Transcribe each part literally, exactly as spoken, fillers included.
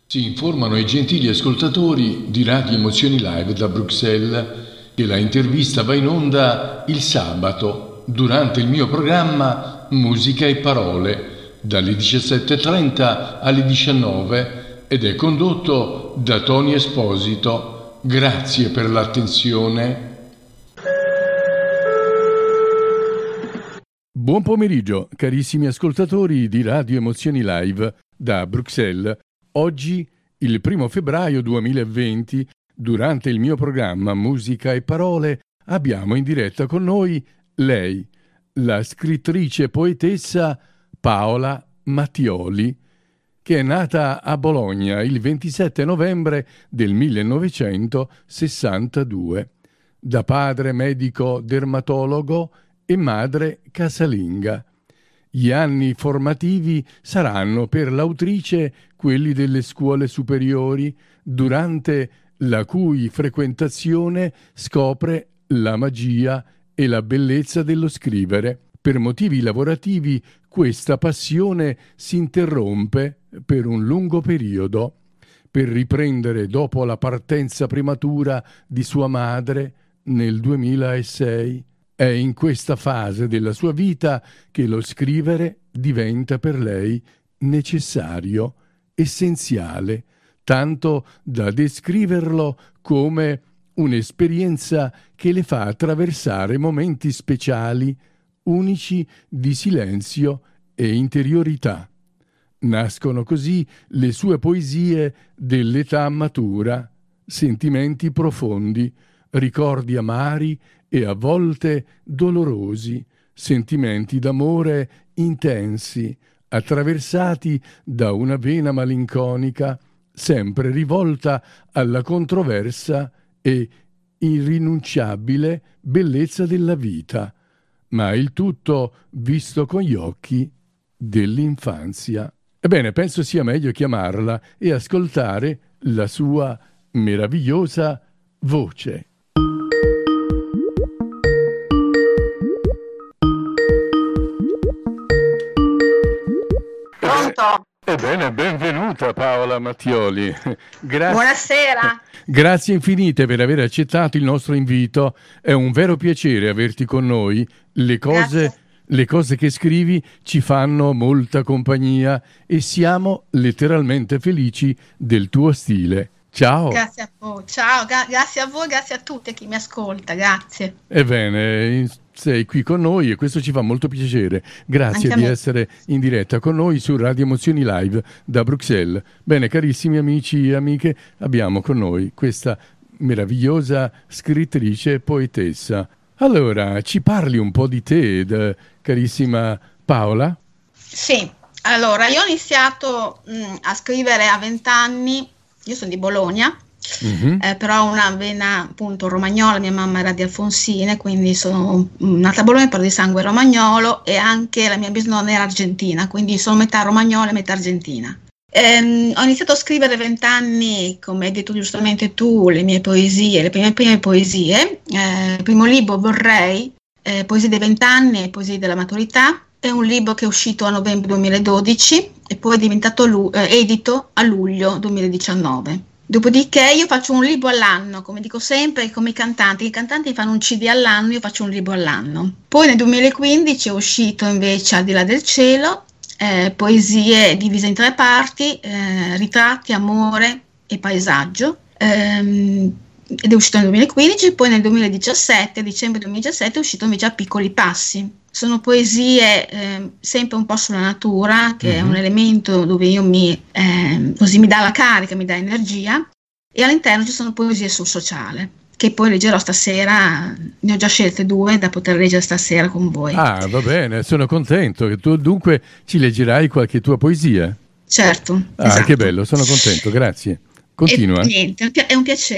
Si informano i gentili ascoltatori di Radio Emozioni Live da Bruxelles che la intervista va in onda il sabato durante il mio programma Musica e Parole dalle diciassette e trenta alle diciannove ed è condotto da Tony Esposito. Grazie per l'attenzione. Buon pomeriggio, carissimi ascoltatori di Radio Emozioni Live da Bruxelles. Oggi, il primo febbraio duemilaventi, durante il mio programma Musica e Parole, abbiamo in diretta con noi lei, la scrittrice e poetessa Paola Mattioli, che è nata a Bologna il ventisette novembre del millenovecentosessantadue, da padre medico dermatologo e madre casalinga. Gli anni formativi saranno per l'autrice quelli delle scuole superiori, durante la cui frequentazione scopre la magia e la bellezza dello scrivere. Per motivi lavorativi questa passione si interrompe per un lungo periodo, per riprendere dopo la partenza prematura di sua madre nel duemilasei. È in questa fase della sua vita che lo scrivere diventa per lei necessario, essenziale, tanto da descriverlo come un'esperienza che le fa attraversare momenti speciali, unici di silenzio e interiorità. Nascono così le sue poesie dell'età matura, sentimenti profondi, ricordi amari e a volte dolorosi, sentimenti d'amore intensi, attraversati da una vena malinconica, sempre rivolta alla controversa e irrinunciabile bellezza della vita, ma il tutto visto con gli occhi dell'infanzia. Ebbene, penso sia meglio chiamarla e ascoltare la sua meravigliosa voce. Pronto? Ebbene, benvenuta Paola Mattioli. Grazie. Buonasera. Grazie infinite per aver accettato il nostro invito. È un vero piacere averti con noi. Le cose, le cose che scrivi ci fanno molta compagnia e siamo letteralmente felici del tuo stile. Ciao. Grazie a voi. Ciao, gra- grazie a voi, grazie a tutti a chi mi ascolta. Grazie. Ebbene, sei qui con noi e questo ci fa molto piacere. Grazie di essere in diretta con noi su Radio Emozioni Live da Bruxelles. Bene, carissimi amici e amiche, abbiamo con noi questa meravigliosa scrittrice e poetessa. Allora, ci parli un po' di te, da, carissima Paola? Sì, allora, io ho iniziato mh, a scrivere a vent'anni, io sono di Bologna. Mm-hmm. Eh, però ho una vena appunto romagnola, mia mamma era di Alfonsine, quindi sono nata a Bologna però di sangue romagnolo, e anche la mia bisnonna era argentina, quindi sono metà romagnola e metà argentina. Ehm, ho iniziato a scrivere a vent'anni, come hai detto giustamente tu, le mie poesie, le prime, prime poesie. Eh, il primo libro Vorrei, eh, poesie dei vent'anni e poesie della maturità, è un libro che è uscito a novembre duemiladodici e poi è diventato lu- eh, edito a luglio duemiladiciannove. Dopodiché io faccio un libro all'anno, come dico sempre, come i cantanti. I cantanti fanno un C D all'anno, io faccio un libro all'anno. Poi nel duemilaquindici è uscito invece Al di là del cielo, eh, poesie divise in tre parti, eh, ritratti, amore e paesaggio. Ehm, ed è uscito nel duemilaquindici, poi nel duemiladiciassette, dicembre duemiladiciassette, è uscito invece A piccoli passi. Sono poesie eh, sempre un po' sulla natura, che mm-hmm. è un elemento dove io mi, eh, così mi dà la carica, mi dà energia, e all'interno ci sono poesie sul sociale, che poi leggerò stasera, ne ho già scelte due da poter leggere stasera con voi. Ah, va bene, sono contento che tu dunque ci leggerai qualche tua poesia. Certo. Ah, esatto. Che bello, sono contento, grazie. Continua. E niente, è un piacere.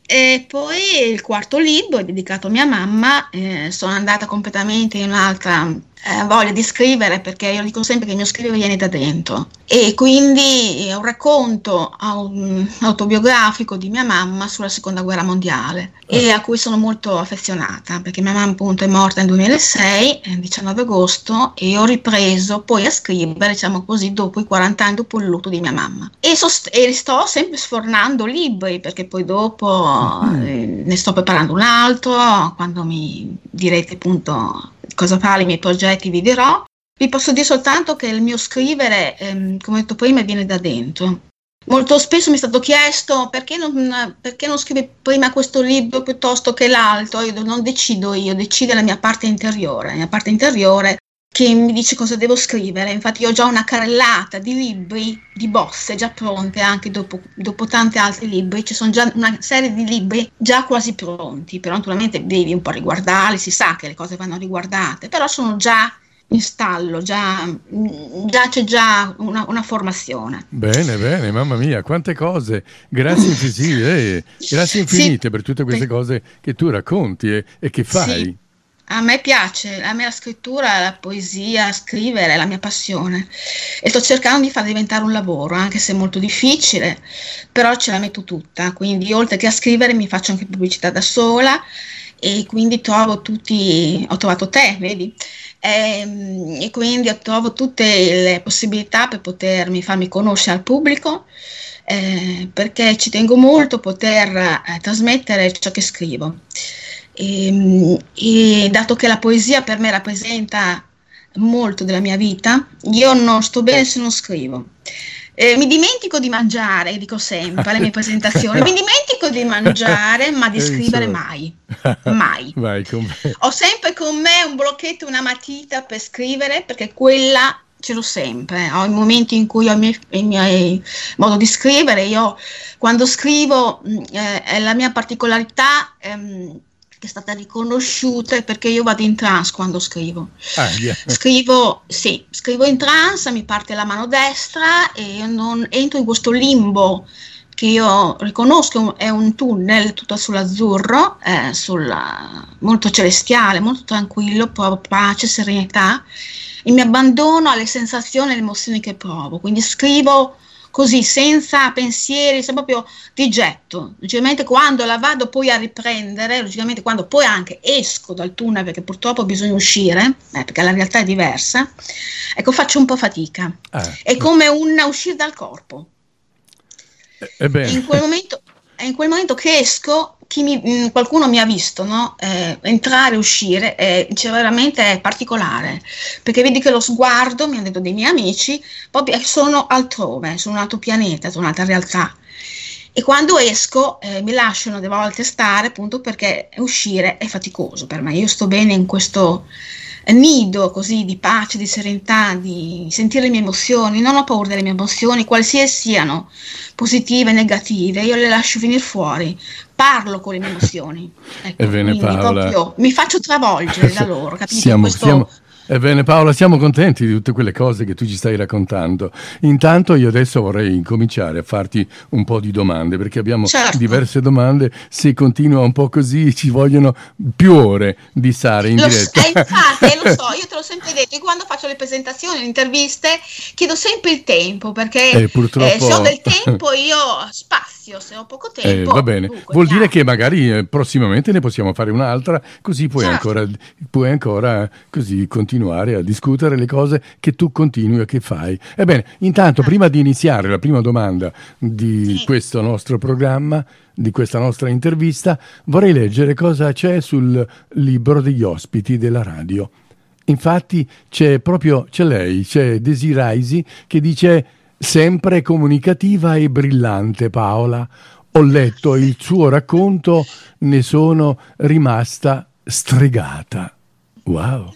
E poi il quarto libro è dedicato a mia mamma, eh, sono andata completamente in un'altra eh, voglia di scrivere, perché io dico sempre che il mio scrivere viene da dentro, e quindi è un racconto um, autobiografico di mia mamma sulla seconda guerra mondiale, oh. e a cui sono molto affezionata, perché mia mamma appunto è morta nel duemilasei, il diciannove agosto, e ho ripreso poi a scrivere, diciamo così, dopo i quaranta anni, dopo il lutto di mia mamma, e, sost- e sto sempre sfornando libri, perché poi dopo mm. ne sto preparando un altro, quando mi direte appunto cosa fare, i miei progetti vi dirò. Vi posso dire soltanto che il mio scrivere, ehm, come ho detto prima, viene da dentro. Molto spesso mi è stato chiesto perché non, perché non scrivi prima questo libro piuttosto che l'altro. Io non decido io, decide la mia parte interiore, la mia parte interiore che mi dice cosa devo scrivere. Infatti io ho già una carrellata di libri, di bozze già pronte, anche dopo, dopo tanti altri libri, ci sono già una serie di libri già quasi pronti, però naturalmente devi un po' riguardarli, si sa che le cose vanno riguardate, però sono già in stallo, già, già c'è già una, una formazione. Bene, bene, mamma mia, quante cose, grazie infinite, eh, grazie infinite sì, per tutte queste cose che tu racconti e, e che fai. Sì. A me piace, a me la scrittura, la poesia, scrivere è la mia passione, e sto cercando di far diventare un lavoro, anche se è molto difficile, però ce la metto tutta, quindi oltre che a scrivere mi faccio anche pubblicità da sola, e quindi trovo tutti, ho trovato te, vedi? E, e quindi trovo tutte le possibilità per potermi farmi conoscere al pubblico, eh, perché ci tengo molto a poter eh, trasmettere ciò che scrivo. E, e dato che la poesia per me rappresenta molto della mia vita, io non sto bene se non scrivo. Eh, mi dimentico di mangiare, dico sempre alle mie presentazioni, mi dimentico di mangiare, ma di scrivere mai, mai. Vai, ho sempre con me un blocchetto, una matita per scrivere, perché quella ce l'ho sempre. Ho i momenti in cui ho il mio, il mio modo di scrivere. Io quando scrivo, eh, è la mia particolarità, ehm, che è stata riconosciuta, perché io vado in trance quando scrivo. Ah, yeah. Scrivo, sì, scrivo in trance, mi parte la mano destra e io non entro in questo limbo che io riconosco è un tunnel tutto sull'azzurro, eh, sulla, molto celestiale, molto tranquillo, provo pace, serenità, e mi abbandono alle sensazioni e alle emozioni che provo. Quindi scrivo così, senza pensieri, se proprio di getto. Logicamente quando la vado poi a riprendere, logicamente quando poi anche esco dal tunnel, perché purtroppo bisogna uscire, eh, perché la realtà è diversa, ecco, faccio un po' fatica. Ah. È come un uscire dal corpo. Eh, e in quel momento, è in quel momento che esco, chi mi, mh, qualcuno mi ha visto, no? eh, entrare e uscire, eh, cioè veramente è particolare, perché vedi che lo sguardo, mi hanno detto dei miei amici, proprio sono altrove, su un altro pianeta, su un'altra realtà, e quando esco eh, mi lasciano delle volte stare, appunto perché uscire è faticoso per me. Io sto bene in questo nido così di pace, di serenità, di sentire le mie emozioni, non ho paura delle mie emozioni, qualsiasi siano, positive, negative, io le lascio venire fuori, parlo con le mie emozioni, ecco, Ebbene, Paola, proprio mi faccio travolgere da loro, capito? Siamo, Questo... siamo... Ebbene Paola, siamo contenti di tutte quelle cose che tu ci stai raccontando. Intanto io adesso vorrei incominciare a farti un po' di domande, perché abbiamo certo. diverse domande. Se continua un po' così ci vogliono più ore di stare in lo diretta. So, eh, infatti, eh, lo so, io te l'ho sempre detto, io quando faccio le presentazioni, le interviste, chiedo sempre il tempo, perché eh, purtroppo... eh, se ho del tempo io spazio, se ho poco tempo... Eh, va bene, dunque, vuol chiaro. dire che magari eh, prossimamente ne possiamo fare un'altra, così puoi, certo. ancora, puoi ancora così continuare a discutere le cose che tu continui e che fai. Ebbene, intanto, prima di iniziare la prima domanda di sì. questo nostro programma, di questa nostra intervista, vorrei leggere cosa c'è sul libro degli ospiti della radio. Infatti c'è proprio, c'è lei, c'è Desi Raisi, che dice: sempre comunicativa e brillante Paola, ho letto il suo racconto, ne sono rimasta stregata. Wow.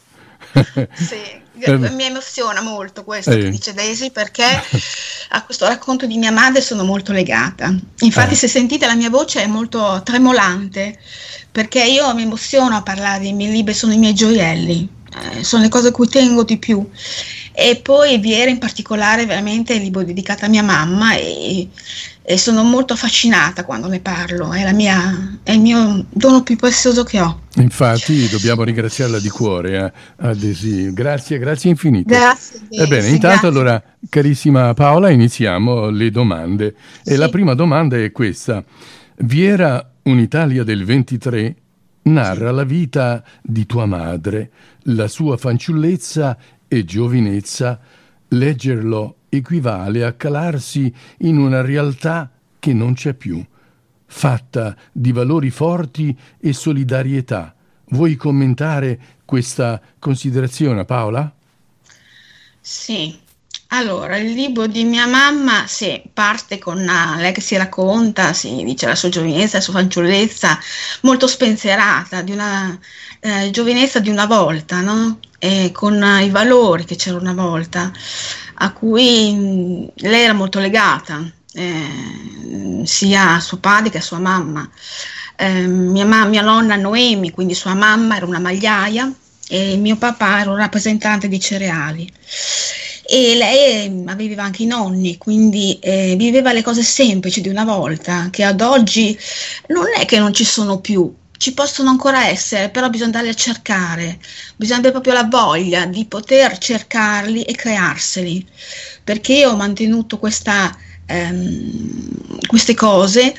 Sì, mi emoziona molto questo eh. che dice Daisy, perché a questo racconto di mia madre sono molto legata. Infatti eh. se sentite la mia voce è molto tremolante, perché io mi emoziono a parlare dei miei libri, sono i miei gioielli, eh, sono le cose a cui tengo di più, E poi vi era in particolare veramente il libro dedicato a mia mamma e, e sono molto affascinata quando ne parlo, è, la mia, è il mio dono più prezioso che ho. Infatti dobbiamo ringraziarla di cuore, eh, Adesi. Grazie, grazie infinite. Grazie. Ebbene, sì, intanto grazie. allora, carissima Paola, iniziamo le domande. E Sì. la prima domanda è questa. Vi era un'Italia del ventitré, narra la vita di tua madre, la sua fanciullezza e giovinezza. Leggerlo equivale a calarsi in una realtà che non c'è più, fatta di valori forti e solidarietà. Vuoi commentare questa considerazione, Paola? Sì, allora il libro di mia mamma sì, parte con uh, lei che si racconta, si dice la sua giovinezza, la sua fanciullezza, molto spensierata, di una eh, giovinezza di una volta, no? E con uh, i valori che c'era una volta, a cui mh, lei era molto legata, eh, sia a suo padre che a sua mamma. Eh, mia, ma- mia nonna Noemi, quindi sua mamma, era una magliaia e mio papà era un rappresentante di cereali. E lei aveva anche i nonni, quindi eh, viveva le cose semplici di una volta, che ad oggi non è che non ci sono più, ci possono ancora essere, però bisogna andarli a cercare, bisogna avere proprio la voglia di poter cercarli e crearseli, perché io ho mantenuto questa, ehm, queste cose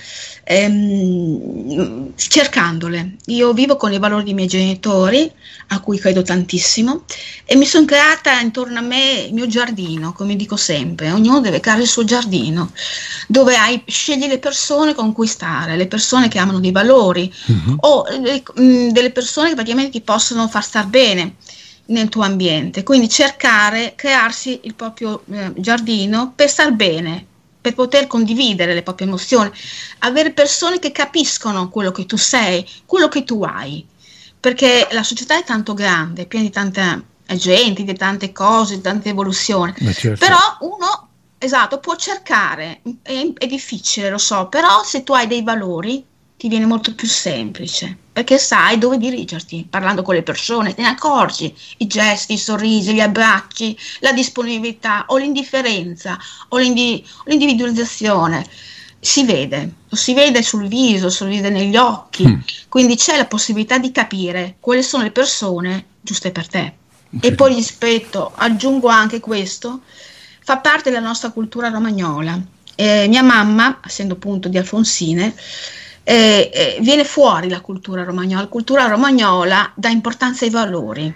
ehm, cercandole. Io vivo con i valori dei miei genitori, a cui credo tantissimo, e mi sono creata intorno a me il mio giardino, come dico sempre. Ognuno deve creare il suo giardino, dove hai, scegli le persone con cui stare, le persone che amano dei valori, mm-hmm. o le, mh, delle persone che praticamente ti possono far star bene nel tuo ambiente. Quindi cercare, crearsi il proprio eh, giardino per star bene, per poter condividere le proprie emozioni, avere persone che capiscono quello che tu sei, quello che tu hai, perché la società è tanto grande, piena di tanta gente, di tante cose, di tante evoluzioni, certo. Però uno, esatto, può cercare, è, è difficile, lo so, però se tu hai dei valori ti viene molto più semplice, perché sai dove dirigerti, parlando con le persone, te ne accorgi, i gesti, i sorrisi, gli abbracci, la disponibilità o l'indifferenza o, l'indi- o l'individualizzazione, si vede, lo si vede sul viso, si vede negli occhi, mm. quindi c'è la possibilità di capire quali sono le persone giuste per te. Okay. E poi rispetto, aggiungo anche questo, fa parte della nostra cultura romagnola. Eh, mia mamma, essendo appunto di Alfonsine, Eh, eh, viene fuori la cultura romagnola. La cultura romagnola dà importanza ai valori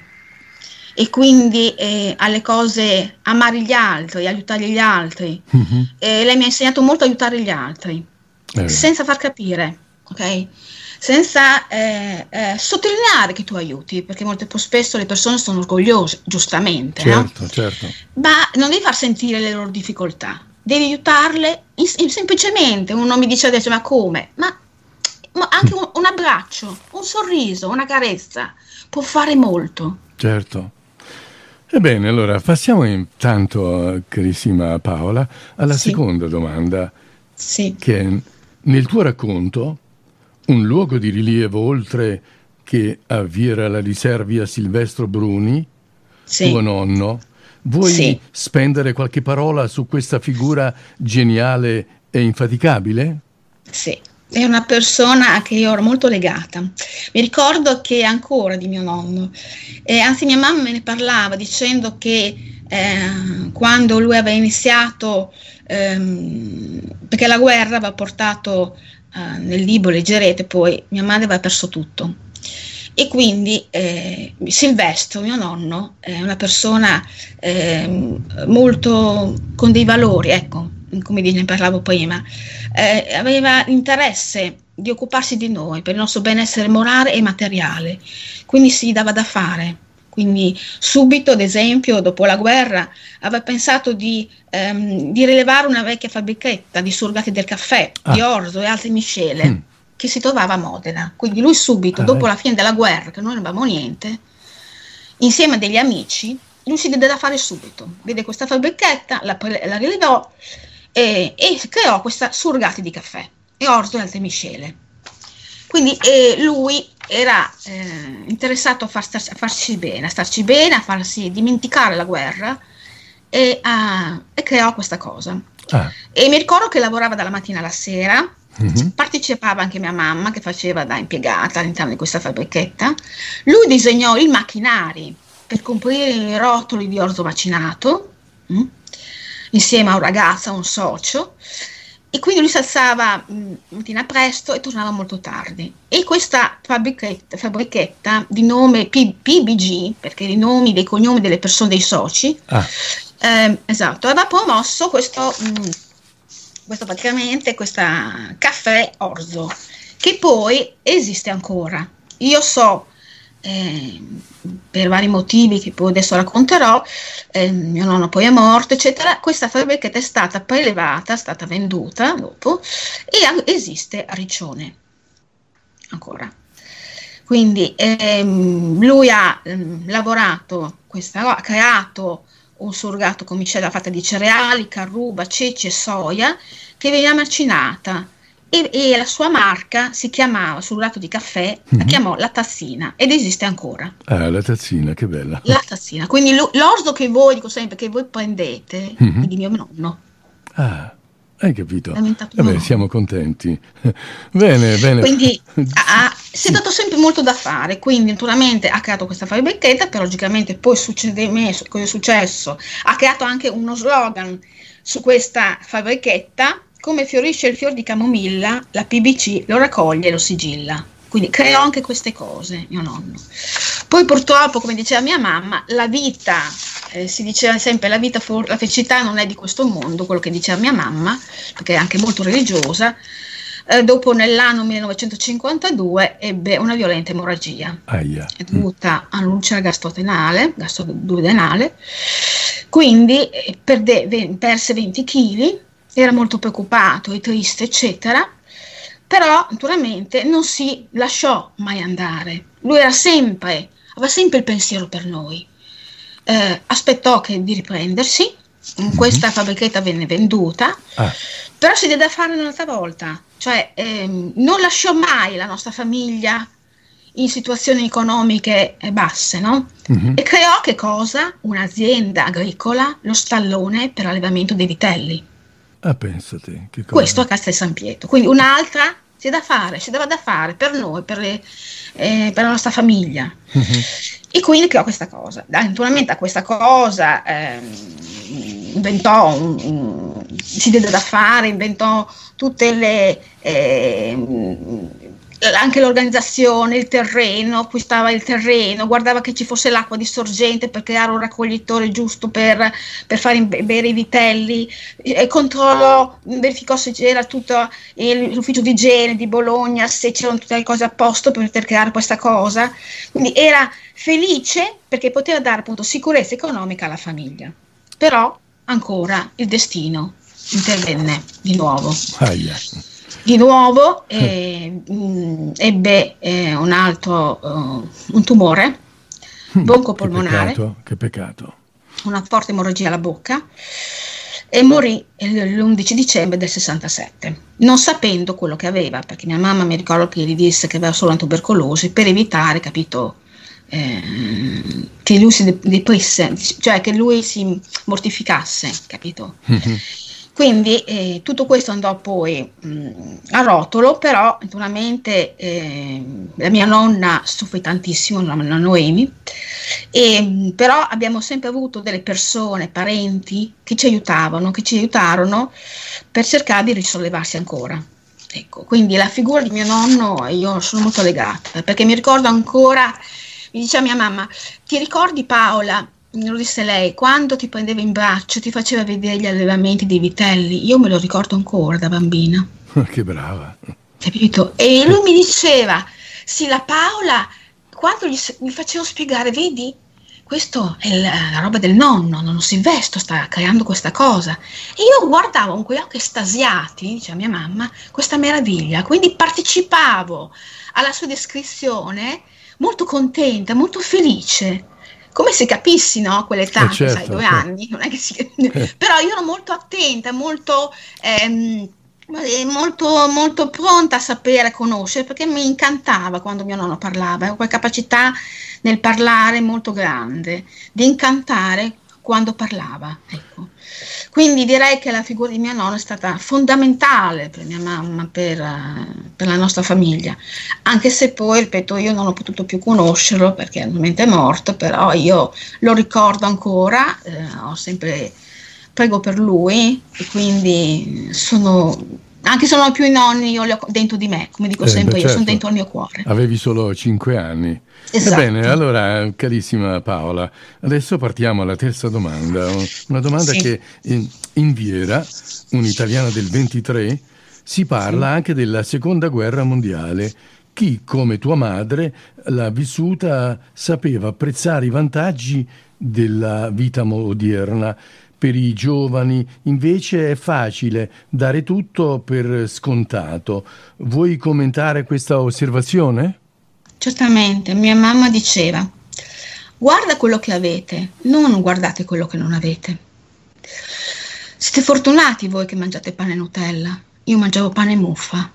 e quindi eh, alle cose, amare gli altri, aiutare gli altri. Mm-hmm. Eh, lei mi ha insegnato molto a aiutare gli altri, eh. senza far capire, ok? Senza eh, eh, sottolineare che tu aiuti, perché molto spesso le persone sono orgogliose, giustamente, certo, no? certo. Ma non devi far sentire le loro difficoltà, devi aiutarle in, in, semplicemente. Uno mi dice adesso, ma come? Ma ma anche un, un abbraccio, un sorriso, una carezza può fare molto. Certo. Ebbene, allora passiamo intanto, carissima Paola, alla sì. seconda domanda. Sì. Che nel tuo racconto, un luogo di rilievo oltre che a Viera la Riservi a Silvestro Bruni, sì. tuo nonno, vuoi sì. spendere qualche parola su questa figura geniale e infaticabile? Sì. È una persona a cui io ero molto legata. Mi ricordo che ancora di mio nonno, eh, anzi mia mamma me ne parlava dicendo che eh, quando lui aveva iniziato, ehm, perché la guerra aveva portato, eh, nel libro leggerete poi, mia madre aveva perso tutto. E quindi eh, Silvestro, mio nonno, è una persona eh, molto con dei valori, ecco, come ne parlavo prima, eh, aveva interesse di occuparsi di noi per il nostro benessere morale e materiale, quindi si dava da fare. Quindi subito, ad esempio, dopo la guerra, aveva pensato di, ehm, di rilevare una vecchia fabbrichetta di surrogati del caffè, ah. di orzo e altre miscele, mm. che si trovava a Modena. Quindi lui subito, ah, dopo eh. la fine della guerra, che noi non avevamo niente, insieme a degli amici, lui si diede da fare subito. Vede questa fabbrichetta, la, la rilevò, E, e creò questa surrogati di caffè e orzo e altre miscele. Quindi eh, lui era eh, interessato a, far star, a farci bene, a starci bene, a farsi dimenticare la guerra e, uh, e creò questa cosa. Ah. E mi ricordo che lavorava dalla mattina alla sera, Mhm. partecipava anche mia mamma che faceva da impiegata all'interno di questa fabbrichetta. Lui disegnò i macchinari per coprire i rotoli di orzo macinato, mm, insieme a un ragazzo, a un socio, e quindi lui si alzava mh, mattina presto e tornava molto tardi. E questa fabbrichetta, fabbrichetta di nome P- PBG, perché i nomi dei cognomi delle persone, dei soci, Ah. ehm, esatto, aveva promosso questo, mh, questo praticamente questa caffè orzo, che poi esiste ancora. Io so, eh, per vari motivi che poi adesso racconterò, eh, mio nonno poi è morto, eccetera, questa fabbrichetta è stata prelevata, è stata venduta dopo e a- esiste a Riccione ancora. Quindi ehm, lui ha ehm, lavorato, questa, ha creato un surrogato con miscela fatta di cereali, carruba, ceci e soia che veniva macinata e, e la sua marca si chiamava, surrogato di caffè, la Mhm. chiamò La Tazzina ed esiste ancora. Ah, la tazzina, che bella. La Tazzina, quindi lo- l'orzo che voi, dico sempre, che voi prendete Mhm. è di mio nonno, Ah, hai capito? l'ha inventato Vabbè, mio nonno. siamo contenti. Bene, bene. Quindi ha- ha- si Sì. è dato sempre molto da fare, quindi naturalmente ha creato questa fabbrichetta, però logicamente poi succede me- cosa è successo? Ha creato anche uno slogan su questa fabbrichetta: come fiorisce il fior di camomilla, la P B C lo raccoglie e lo sigilla. Quindi creò anche queste cose mio nonno. Poi purtroppo, come diceva mia mamma, la vita, eh, si diceva sempre la vita, for- la felicità non è di questo mondo, quello che diceva mia mamma, perché è anche molto religiosa. Eh, dopo nell'anno millenovecentocinquantadue ebbe una violenta emorragia, Aia. è dovuta all'ulcera gastrodenale, gastroduodenale, quindi eh, perde- ve- perse venti chili, era molto preoccupato e triste, eccetera, però naturalmente non si lasciò mai andare. Lui era sempre, aveva sempre il pensiero per noi. Eh, aspettò che di riprendersi, Mhm. questa fabbrichetta venne venduta, Ah, però si deve fare un'altra volta, cioè ehm, non lasciò mai la nostra famiglia in situazioni economiche eh, basse, no? mhm. E creò che cosa? Un'azienda agricola, lo stallone per allevamento dei vitelli. Ah, pensate, che cosa. Questo a Castel San Pietro. Quindi un'altra c'è da fare, si dava da fare per noi, per, le, eh, per la nostra famiglia. Mhm. E quindi creò questa cosa. Da- Naturalmente a questa cosa ehm, inventò, un- un- si diede da fare, inventò tutte le... ehm, anche l'organizzazione, il terreno, acquistava il terreno, guardava che ci fosse l'acqua di sorgente per creare un raccoglitore giusto per, per fare imbe- bere i vitelli, e controllò, verificò se c'era tutto il- l'ufficio di igiene di Bologna, se c'erano tutte le cose a posto per poter creare questa cosa. Quindi era felice perché poteva dare appunto sicurezza economica alla famiglia. Però ancora il destino intervenne di nuovo. Aia. Di nuovo eh, mh, ebbe eh, un altro uh, un tumore Che broncopolmonare, peccato, che peccato. una forte emorragia alla bocca e morì eh, l'undici dicembre del sessantasette, non sapendo quello che aveva, perché mia mamma mi ricordo che gli disse che aveva solo la tubercolosi per evitare, capito, eh, che lui si de- depresse, cioè che lui si mortificasse, capito? Mhm. Quindi eh, tutto questo andò poi mh, a rotolo, però naturalmente eh, la mia nonna soffrì tantissimo, la nonna Noemi, e, mh, però abbiamo sempre avuto delle persone, parenti, che ci aiutavano, che ci aiutarono per cercare di risollevarsi ancora. Ecco, quindi la figura di mio nonno io sono molto legata, perché mi ricordo ancora, mi diceva mia mamma, ti ricordi Paola? Me lo disse lei, quando ti prendeva in braccio, ti faceva vedere gli allevamenti dei vitelli, io me lo ricordo ancora da bambina, Che brava. capito? E lui mi diceva, sì, la Paola, quando gli, s- mi facevo spiegare, vedi, questo è la, la roba del nonno, nonno Silvestro sta creando questa cosa. E io guardavo con quegli occhi estasiati, diceva mia mamma, questa meraviglia, quindi partecipavo alla sua descrizione molto contenta, molto felice. Come se capissi, no? A quell'età, Eh, anche, sai, certo. due anni, non è che si... però io ero molto attenta, molto, ehm, eh, molto, molto pronta a sapere, a conoscere, perché mi incantava quando mio nonno parlava, avevo quella capacità nel parlare molto grande, di incantare quando parlava, ecco. Quindi direi che la figura di mio nonno è stata fondamentale per mia mamma, per, per la nostra famiglia, anche se poi, ripeto, io non ho potuto più conoscerlo perché ovviamente è morto, però io lo ricordo ancora, eh, ho sempre prego per lui e quindi sono... Anche se non ho più i nonni, io li ho dentro di me, come dico eh, sempre, beh, io certo. sono dentro al mio cuore. Avevi solo cinque anni. Esatto. Ebbene, allora, carissima Paola, adesso partiamo alla terza domanda. Una domanda sì. che in, in Viera, un'italiana del ventitré, si parla sì. anche della seconda guerra mondiale. Chi, come tua madre, l'ha vissuta sapeva apprezzare i vantaggi della vita odierna. Per i giovani invece è facile dare tutto per scontato. Vuoi commentare questa osservazione? Certamente, mia mamma diceva: guarda quello che avete, non guardate quello che non avete. Siete fortunati voi che mangiate pane e Nutella, io mangiavo pane e muffa.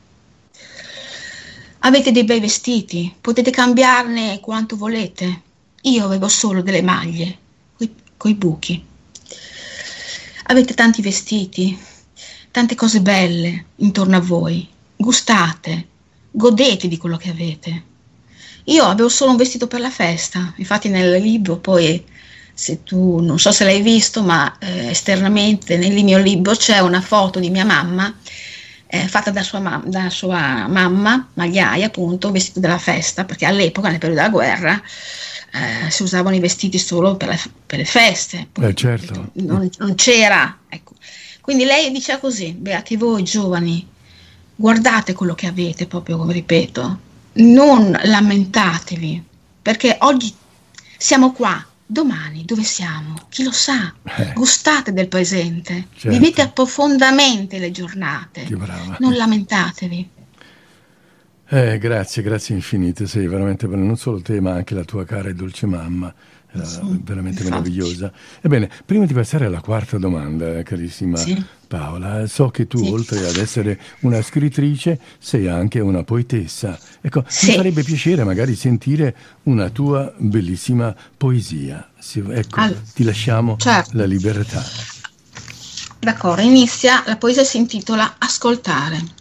Avete dei bei vestiti, potete cambiarne quanto volete. Io avevo solo delle maglie, coi, coi buchi. Avete tanti vestiti, tante cose belle intorno a voi. Gustate, godete di quello che avete. Io avevo solo un vestito per la festa, infatti nel libro poi, se tu non so se l'hai visto, ma eh, esternamente nel mio libro c'è una foto di mia mamma eh, fatta da sua, mam- da sua mamma, magliaia appunto, un vestito della festa, perché all'epoca, nel periodo della guerra, Eh, si usavano i vestiti solo per, la, per le feste, eh, certo. non, non c'era, ecco. Quindi lei diceva così: beati voi giovani, guardate quello che avete, proprio come ripeto, non lamentatevi, perché oggi siamo qua, domani dove siamo? Chi lo sa? Eh. Gustate del presente, certo. Vivete profondamente le giornate, non lamentatevi. Eh, grazie, grazie infinite, sei veramente non solo te ma anche la tua cara e dolce mamma, era sì, veramente infatti. Meravigliosa. Ebbene, prima di passare alla quarta domanda, carissima sì. Paola, so che tu sì. oltre ad essere una scrittrice sei anche una poetessa. Ecco, sì. mi farebbe piacere magari sentire una tua bellissima poesia. Ecco, allora, ti lasciamo certo. la libertà. D'accordo, inizia, la poesia si intitola Ascoltare.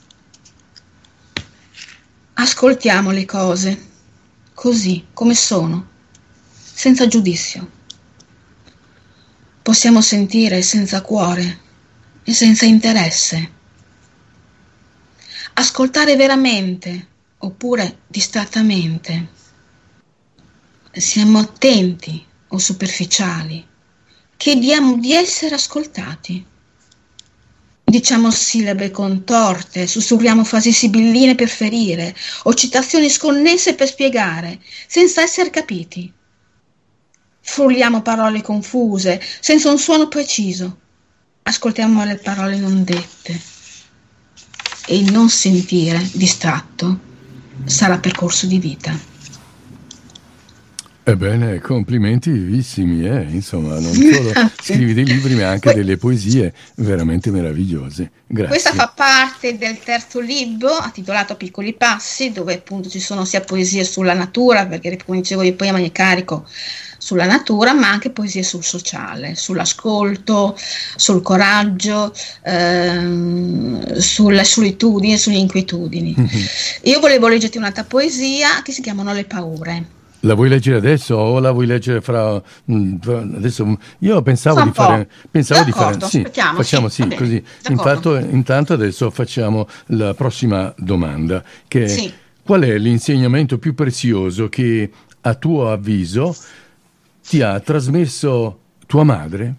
Ascoltiamo le cose così come sono, senza giudizio. Possiamo sentire senza cuore e senza interesse. Ascoltare veramente oppure distrattamente. Siamo attenti o superficiali. Chiediamo di essere ascoltati. Diciamo sillabe contorte, sussurriamo frasi sibilline per ferire o citazioni sconnesse per spiegare, senza essere capiti. Frulliamo parole confuse, senza un suono preciso. Ascoltiamo le parole non dette. E il non sentire distratto sarà percorso di vita. Ebbene, complimenti vivissimi, eh? Insomma, non solo scrivi dei libri ma anche delle poesie veramente meravigliose. Grazie. Questa fa parte del terzo libro, intitolato Piccoli Passi, dove appunto ci sono sia poesie sulla natura, perché come dicevo io prima mi carico sulla natura, ma anche poesie sul sociale, sull'ascolto, sul coraggio, ehm, sulla solitudine, sulle inquietudini. Mm-hmm. Io volevo leggerti un'altra poesia che si chiamano Le paure. La vuoi leggere adesso o la vuoi leggere fra, fra adesso? Io pensavo Fra di fare pensavo di fare sì, aspettiamo, facciamo sì, sì, così. Intanto, intanto adesso facciamo la prossima domanda, che sì. è: qual è l'insegnamento più prezioso che a tuo avviso ti ha trasmesso tua madre?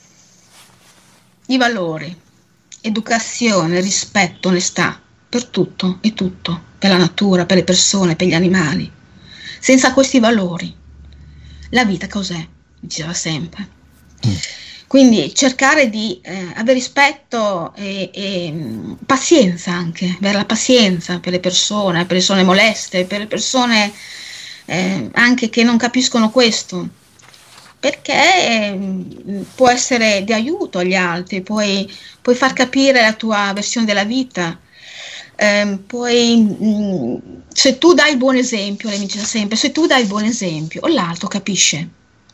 I valori, educazione, rispetto, onestà, per tutto e tutto, per la natura, per le persone, per gli animali. Senza questi valori, la vita cos'è? Diceva sempre. Mm. Quindi cercare di eh, avere rispetto e, e mh, pazienza anche, avere la pazienza per le persone, per le persone moleste, per le persone eh, anche che non capiscono questo, perché eh, può essere di aiuto agli altri, puoi, puoi far capire la tua versione della vita. Eh, poi mh, se tu dai il buon esempio, lei mi dice sempre, se tu dai il buon esempio l'altro capisce,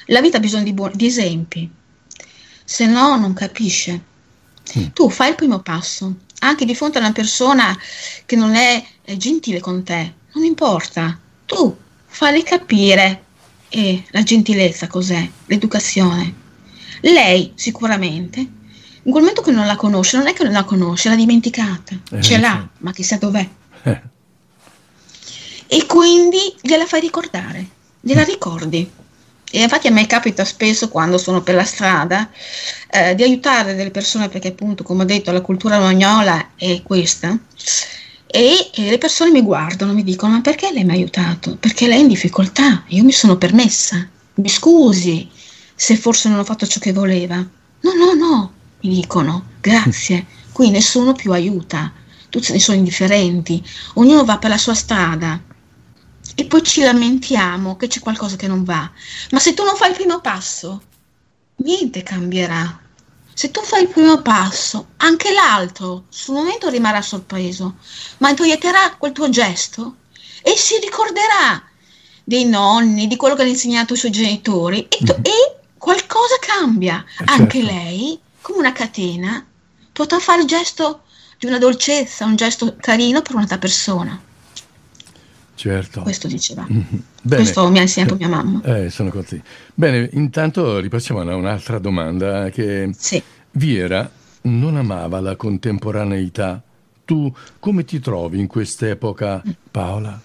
La vita ha bisogno di, buoni, di esempi, se no non capisce. Mm. Tu fai il primo passo, anche di fronte a una persona che non è, è gentile con te, non importa, tu fai capire eh, la gentilezza cos'è, l'educazione. Lei sicuramente, in quel momento che non la conosce, non è che non la conosce, l'ha dimenticata, eh, ce l'ha, sì. Ma chissà dov'è. Eh. E quindi gliela fai ricordare, gliela ricordi. E infatti a me capita spesso, quando sono per la strada, eh, di aiutare delle persone, perché appunto, come ho detto, la cultura romagnola è questa, e, e le persone mi guardano, mi dicono: ma perché lei mi ha aiutato? Perché lei è in difficoltà, io mi sono permessa, mi scusi se forse non ho fatto ciò che voleva. No, no, no, mi dicono, grazie, qui nessuno più aiuta, tutti ne sono indifferenti, ognuno va per la sua strada. E poi ci lamentiamo che c'è qualcosa che non va. Ma se tu non fai il primo passo, niente cambierà. Se tu fai il primo passo, anche l'altro sul momento rimarrà sorpreso, ma proietterà quel tuo gesto e si ricorderà dei nonni, di quello che hanno insegnato i suoi genitori, e, to- e qualcosa cambia. Certo. Anche lei, come una catena, potrà fare il gesto di una dolcezza, un gesto carino per un'altra persona. Certo. Questo diceva. Mm-hmm. Questo mi ha insegnato mia mamma. Eh, sono così. Bene, intanto ripassiamo a un'altra domanda che sì. Viera non amava la contemporaneità. Tu come ti trovi in quest'epoca, Paola?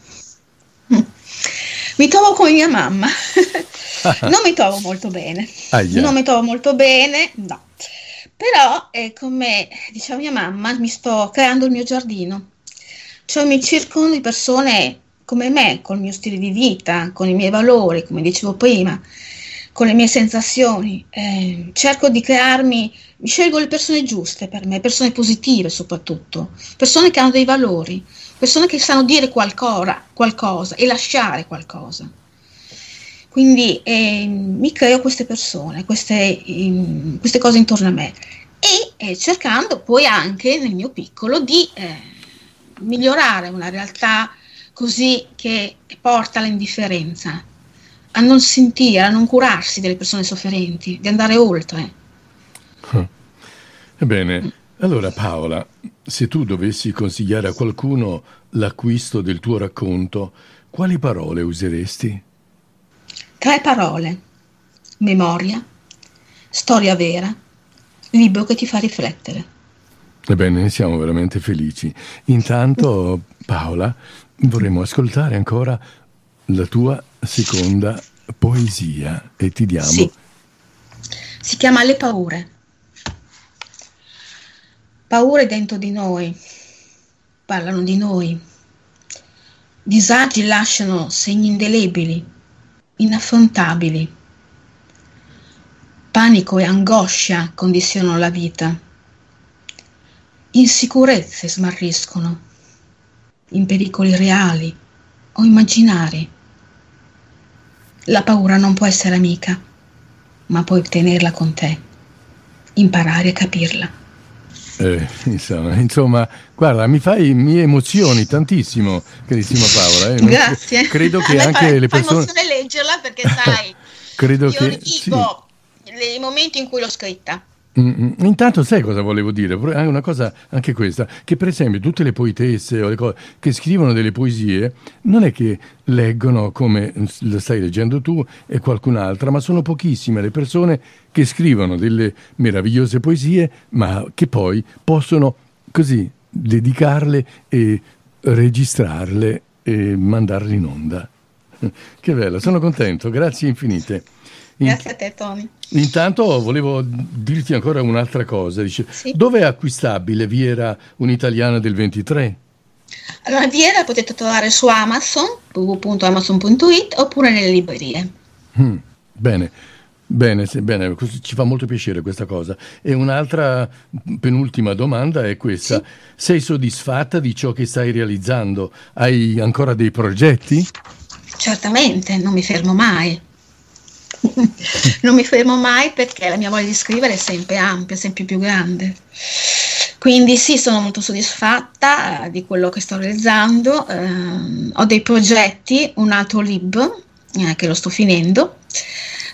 Mi trovo come mia mamma. Non mi trovo molto bene. Aia. Non mi trovo molto bene, no. Però, eh, come diceva mia mamma, mi sto creando il mio giardino. Cioè mi circondo di persone come me, con il mio stile di vita, con i miei valori, come dicevo prima, con le mie sensazioni. Eh, cerco di crearmi, scelgo le persone giuste per me, persone positive soprattutto, persone che hanno dei valori, persone che sanno dire qualcosa, qualcosa e lasciare qualcosa. Quindi eh, mi creo queste persone, queste, eh, queste cose intorno a me e eh, cercando poi anche nel mio piccolo di eh, migliorare una realtà così che porta all'indifferenza, a non sentire, a non curarsi delle persone sofferenti, di andare oltre. Ebbene, allora Paola, se tu dovessi consigliare a qualcuno l'acquisto del tuo racconto, quali parole useresti? Tre parole: memoria, storia vera, libro che ti fa riflettere. Ebbene, siamo veramente felici. Intanto, Paola, vorremmo ascoltare ancora la tua seconda poesia e ti diamo... Sì. Si chiama Le paure. Paure dentro di noi, parlano di noi. Disagi lasciano segni indelebili, inaffrontabili. Panico e angoscia condizionano la vita. Insicurezze smarriscono, in pericoli reali o immaginari. La paura non può essere amica, ma puoi tenerla con te, imparare a capirla. Eh, insomma, insomma, guarda, mi fai, mi emozioni tantissimo, carissima Paola. Eh. Grazie. Credo che a me anche fa, le persone... fa emozione leggerla perché sai, credo io che rivivo sì. i momenti in cui l'ho scritta. Mm, intanto sai cosa volevo dire? Una cosa anche questa, che per esempio tutte le poetesse o le cose che scrivono delle poesie non è che leggono come lo stai leggendo tu e qualcun'altra, ma sono pochissime le persone che scrivono delle meravigliose poesie ma che poi possono così dedicarle e registrarle e mandarle in onda. Che bello, sono contento, grazie infinite. Grazie a te, Tony. Intanto volevo dirti ancora un'altra cosa. Dice, sì. Dove è acquistabile Viera, un'italiana del ventitré? Allora, Viera potete trovare su Amazon, w w w punto amazon punto it, oppure nelle librerie. Mm, bene, bene, bene, ci fa molto piacere questa cosa. E un'altra penultima domanda è questa. Sì. Sei soddisfatta di ciò che stai realizzando? Hai ancora dei progetti? Certamente, non mi fermo mai. Non mi fermo mai perché la mia voglia di scrivere è sempre ampia, sempre più grande. Quindi sì, sono molto soddisfatta di quello che sto realizzando. Eh, ho dei progetti, un altro libro eh, che lo sto finendo,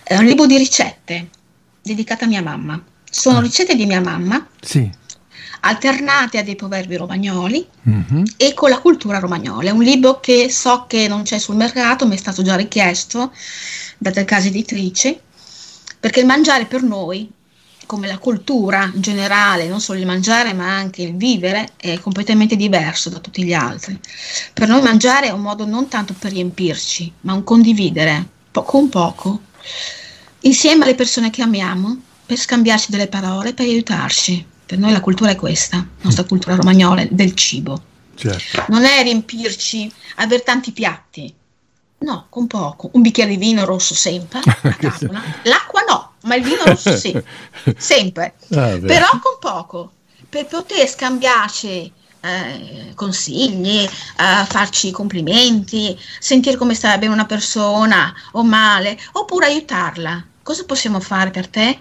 È un libro di ricette dedicato a mia mamma. Sono ah. ricette di mia mamma, sì, alternate a dei proverbi romagnoli mm-hmm. e con la cultura romagnola. È un libro che so che non c'è sul mercato, mi è stato già richiesto da delle case editrici, perché il mangiare per noi, come la cultura in generale, non solo il mangiare ma anche il vivere, è completamente diverso da tutti gli altri. Per noi mangiare è un modo non tanto per riempirci, ma un condividere poco un poco insieme alle persone che amiamo, per scambiarci delle parole, per aiutarci. Per noi la cultura è questa, la nostra cultura romagnola del cibo. Certo. Non è riempirci, avere tanti piatti, no, con poco. Un bicchiere di vino rosso sempre, a tavola. L'acqua no, ma il vino rosso sì, sempre. Ah, però con poco, per poter scambiarci eh, consigli, eh, farci complimenti, sentire come sta bene una persona o male, oppure aiutarla. Cosa possiamo fare per te?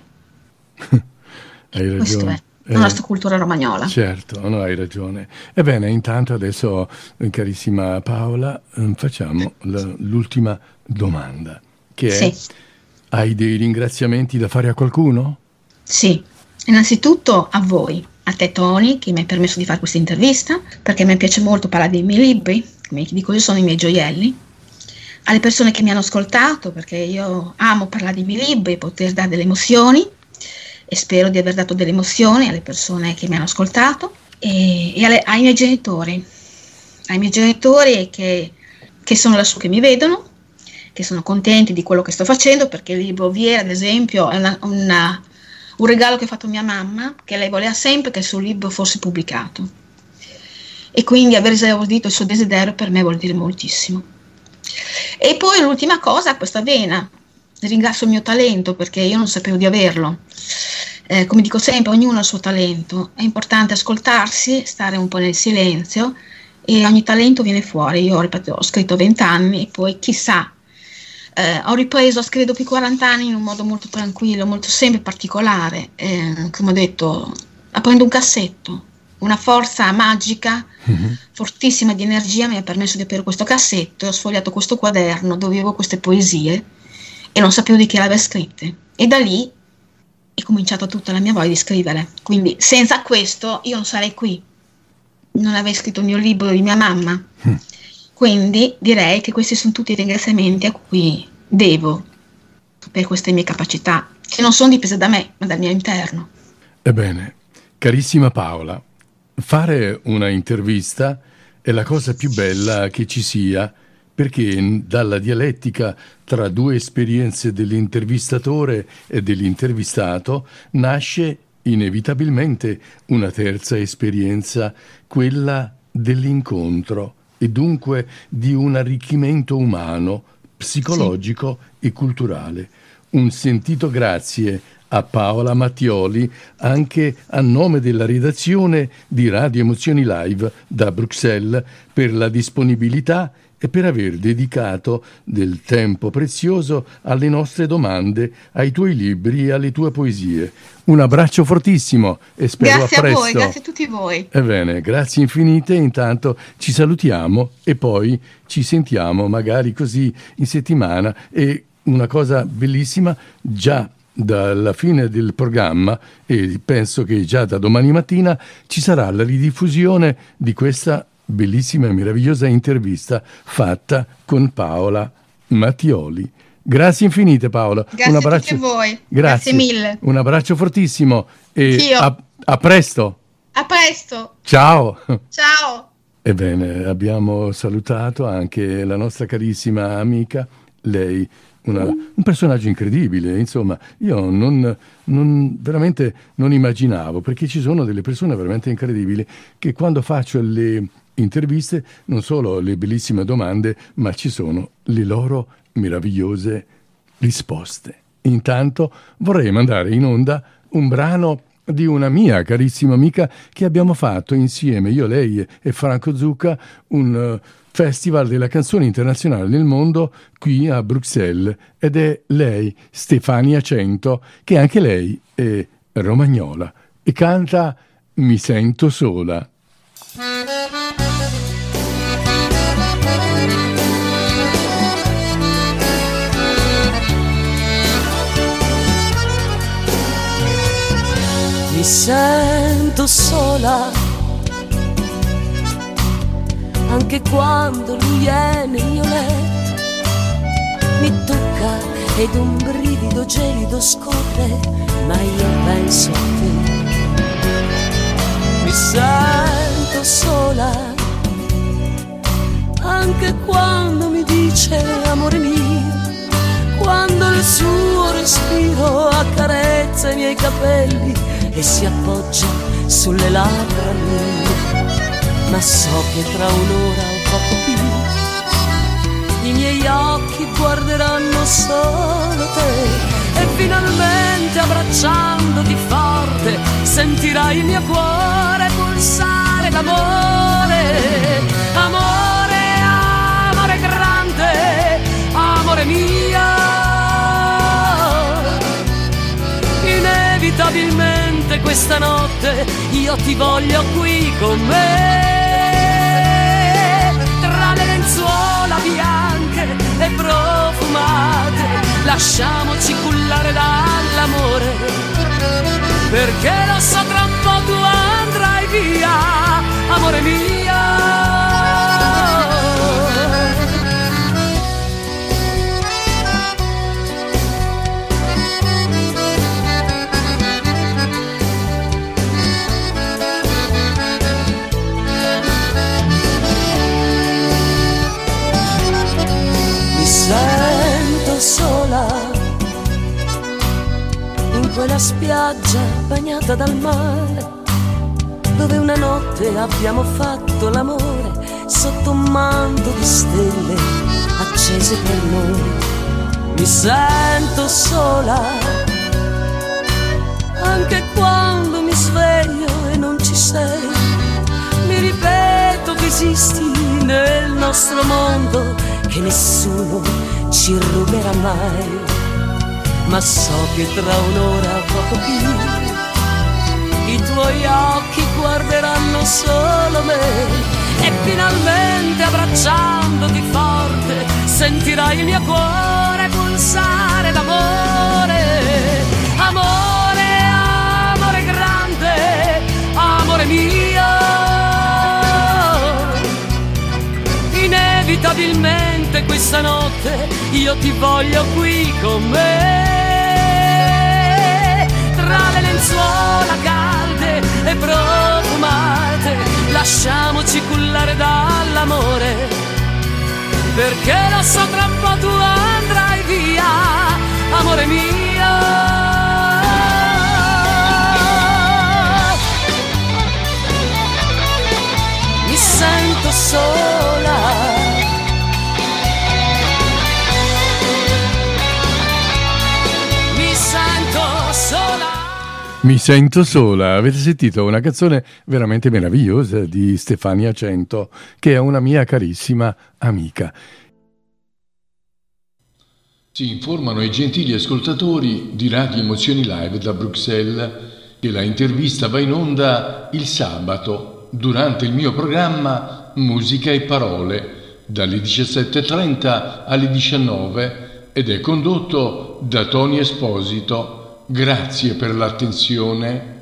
Hai ragione. La nostra cultura romagnola. Certo, no, hai ragione. Ebbene, intanto adesso, carissima Paola, facciamo la, l'ultima domanda, che è: sì. Hai dei ringraziamenti da fare a qualcuno? Sì, innanzitutto a voi, a te Tony, che mi hai permesso di fare questa intervista, perché mi piace molto parlare dei miei libri, come dico io sono i miei gioielli, alle persone che mi hanno ascoltato, perché io amo parlare dei miei libri e poter dare delle emozioni, e spero di aver dato delle emozioni alle persone che mi hanno ascoltato, e, e alle, ai miei genitori, ai miei genitori che, che sono lassù, che mi vedono, che sono contenti di quello che sto facendo, perché il libro Viera, ad esempio, è una, una, un regalo che ha fatto mia mamma, che lei voleva sempre che il suo libro fosse pubblicato, e quindi aver esaudito il suo desiderio per me vuol dire moltissimo. E poi l'ultima cosa, questa vena, ringrazio il mio talento, perché io non sapevo di averlo. Eh, come dico sempre, ognuno ha il suo talento, è importante ascoltarsi, stare un po' nel silenzio, e ogni talento viene fuori. Io ripeto, ho scritto venti anni e poi chissà, eh, ho ripreso a scrivere dopo i quaranta anni in un modo molto tranquillo, molto semplice, particolare, eh, come ho detto, aprendo un cassetto, una forza magica, mm-hmm. fortissima di energia mi ha permesso di aprire questo cassetto, e ho sfogliato questo quaderno dove avevo queste poesie e non sapevo di chi le aveva scritte, e da lì è cominciata tutta la mia voglia di scrivere. Quindi senza questo io non sarei qui, non avrei scritto il mio libro di mia mamma. Mm. Quindi direi che questi sono tutti i ringraziamenti a cui devo per queste mie capacità, che non sono dipese da me, ma dal mio interno. Ebbene, carissima Paola, fare una intervista è la cosa più bella che ci sia, perché dalla dialettica tra due esperienze dell'intervistatore e dell'intervistato nasce inevitabilmente una terza esperienza, quella dell'incontro, e dunque di un arricchimento umano, psicologico sì. e culturale. Un sentito grazie a Paola Mattioli, anche a nome della redazione di Radio Emozioni Live da Bruxelles, per la disponibilità e per aver dedicato del tempo prezioso alle nostre domande, ai tuoi libri e alle tue poesie. Un abbraccio fortissimo e spero grazie a presto. Grazie a voi, grazie a tutti voi. Ebbene, grazie infinite. Intanto ci salutiamo e poi ci sentiamo magari così in settimana. E una cosa bellissima, già dalla fine del programma, e penso che già da domani mattina, ci sarà la ridiffusione di questa bellissima e meravigliosa intervista fatta con Paola Mattioli. Grazie infinite Paola. Grazie un abbraccio. a tutti voi. Grazie. Grazie mille. Un abbraccio fortissimo e a, a presto. A presto. Ciao. Ciao. Ebbene, abbiamo salutato anche la nostra carissima amica, lei Una, un personaggio incredibile, insomma, io non, non veramente non immaginavo, perché ci sono delle persone veramente incredibili che quando faccio le interviste non solo le bellissime domande, ma ci sono le loro meravigliose risposte. Intanto vorrei mandare in onda un brano di una mia carissima amica che abbiamo fatto insieme, io, lei e Franco Zucca, un uh, Festival della canzone internazionale nel mondo qui a Bruxelles, ed è lei, Stefania Cento, che anche lei è romagnola e canta Mi sento sola. Mi sento sola, anche quando lui è nel mio letto. Mi tocca ed un brivido gelido scorre, ma io penso a te. Mi sento sola, anche quando mi dice amore mio, quando il suo respiro accarezza i miei capelli e si appoggia sulle labbra mie. Ma so che tra un'ora o poco più i miei occhi guarderanno solo te, e finalmente abbracciandoti forte sentirai il mio cuore pulsare d'amore. Amore, amore grande, amore mio, inevitabilmente questa notte io ti voglio qui con me. Tra le lenzuola bianche e profumate lasciamoci cullare dall'amore, perché lo so tra un po' tu andrai via, amore mio. Sento sola in quella spiaggia bagnata dal mare, dove una notte abbiamo fatto l'amore sotto un manto di stelle accese per noi. Mi sento sola anche quando mi sveglio e non ci sei. Mi ripeto che esisti nel nostro mondo, che nessuno ci ruberà mai. Ma so che tra un'ora poco più i tuoi occhi guarderanno solo me, e finalmente abbracciandoti forte sentirai il mio cuore pulsare d'amore. Amore, amore grande, amore mio, inevitabilmente questa notte io ti voglio qui con me. Tra le lenzuola calde e profumate lasciamoci cullare dall'amore, perché lo so tra un po' tu andrai via, amore mio. Mi sento sola, Mi sento sola. Avete sentito una canzone veramente meravigliosa di Stefania Cento, che è una mia carissima amica. Ci informano i gentili ascoltatori di Radio Emozioni Live da Bruxelles che la intervista va in onda il sabato durante il mio programma Musica e Parole dalle diciassette e trenta alle diciannove ed è condotto da Tony Esposito. Grazie per l'attenzione.